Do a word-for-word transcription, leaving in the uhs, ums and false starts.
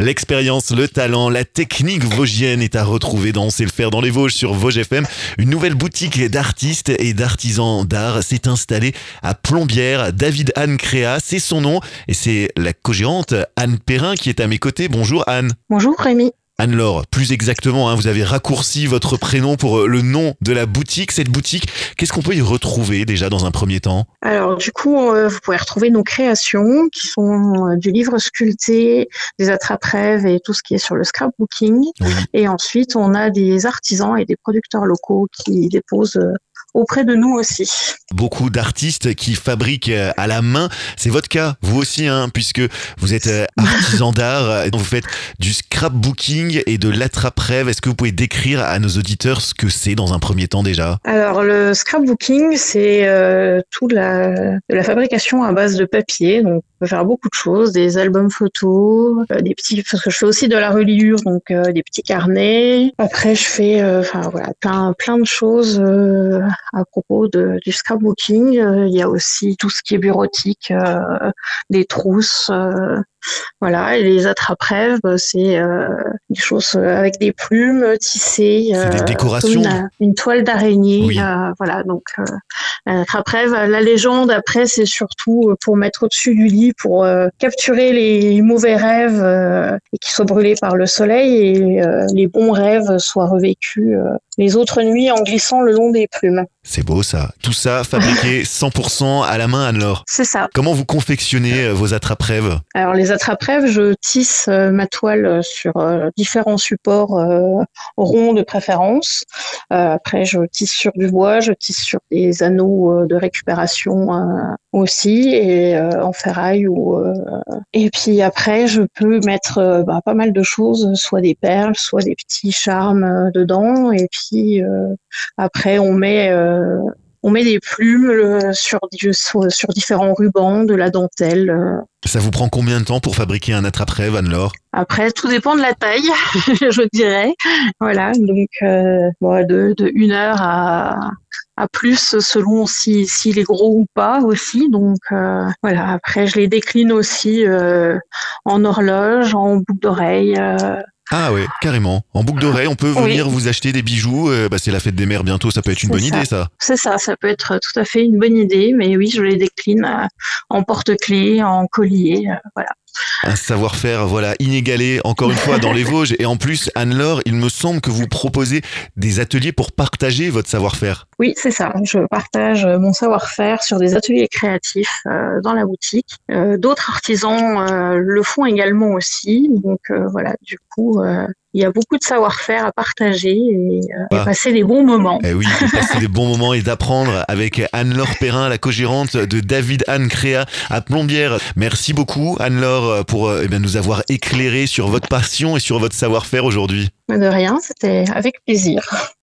L'expérience, le talent, la technique vosgienne est à retrouver dans C'est le faire dans les Vosges sur Vosges F M. Une nouvelle boutique d'artistes et d'artisans d'art s'est installée à Plombières. David Anne Créa, c'est son nom et c'est la co-gérante Anne Perrin qui est à mes côtés. Bonjour Anne. Bonjour Rémi. Anne-Laure, plus exactement, hein, vous avez raccourci votre prénom pour le nom de la boutique. Cette boutique, qu'est-ce qu'on peut y retrouver déjà dans un premier temps ? Alors du coup, euh, vous pouvez retrouver nos créations qui sont euh, du livre sculpté, des attrape-rêves et tout ce qui est sur le scrapbooking. Oui. Et ensuite, on a des artisans et des producteurs locaux qui déposent euh, auprès de nous aussi. Beaucoup d'artistes qui fabriquent à la main. C'est votre cas, vous aussi, hein, puisque vous êtes artisan d'art. Vous faites du scrapbooking et de l'attrape-rêve. Est-ce que vous pouvez décrire à nos auditeurs ce que c'est dans un premier temps déjà ? Alors le scrapbooking, c'est euh, toute la, de la fabrication à base de papier. Donc on peut faire beaucoup de choses, des albums photos, euh, des petits, parce que je fais aussi de la reliure, donc euh, des petits carnets. Après je fais, euh, enfin voilà, plein plein de choses. Euh, à propos de, du scrapbooking. Euh, il y a aussi tout ce qui est bureautique, euh, des trousses, euh, voilà, et les attrape-rêves, c'est euh, des choses avec des plumes tissées. C'est des euh, décorations. Une, une toile d'araignée, Oui. euh, voilà, donc euh, l'attrape-rêve, la légende après, c'est surtout pour mettre au-dessus du lit, pour euh, capturer les mauvais rêves euh, et qui soient brûlés par le soleil et euh, les bons rêves soient revêtus euh, les autres nuits en glissant le long des plumes. C'est beau ça. Tout ça fabriqué cent pour cent à la main, Anne-Laure. C'est ça. Comment vous confectionnez vos attrape-rêves ? Alors les attrape-rêves, je tisse euh, ma toile sur euh, différents supports euh, ronds de préférence. Euh, après, je tisse sur du bois, je tisse sur des anneaux euh, de récupération euh, aussi, et euh, en ferraille. Ou, euh, et puis après, je peux mettre euh, bah, pas mal de choses, soit des perles, soit des petits charmes euh, dedans. Et puis euh, après, on met... Euh, On met des plumes euh, sur, sur, sur différents rubans, de la dentelle. Euh. Ça vous prend combien de temps pour fabriquer un attrape-rêve, Anne-Laure ? Après, tout dépend de la taille, je dirais. Voilà, donc euh, bon, de, de une heure à, à plus selon si s'il est gros ou pas aussi. Donc euh, voilà. Après, je les décline aussi euh, en horloge, en boucle d'oreille. Euh, Ah ouais, carrément. En boucle d'oreille, on peut venir oui. vous acheter des bijoux. Euh, bah, c'est la fête des mères bientôt, ça peut être une C'est bonne ça. idée ça. C'est ça, ça peut être tout à fait une bonne idée. Mais oui, je les décline euh, en porte-clés, en collier, euh, voilà. Un savoir-faire, voilà, inégalé, encore une fois, dans les Vosges. Et en plus, Anne-Laure, il me semble que vous proposez des ateliers pour partager votre savoir-faire. Oui, c'est ça. Je partage mon savoir-faire sur des ateliers créatifs euh, dans la boutique. Euh, d'autres artisans euh, le font également aussi. Donc euh, voilà, du coup, euh, il y a beaucoup de savoir-faire à partager et, euh, Ah. et passer des bons moments. Eh oui, de passer des bons moments et d'apprendre avec Anne-Laure Perrin, la co-gérante de David Anne Créa à Plombières. Merci beaucoup, Anne-Laure, pour eh bien, nous avoir éclairé sur votre passion et sur votre savoir-faire aujourd'hui. De rien, c'était avec plaisir.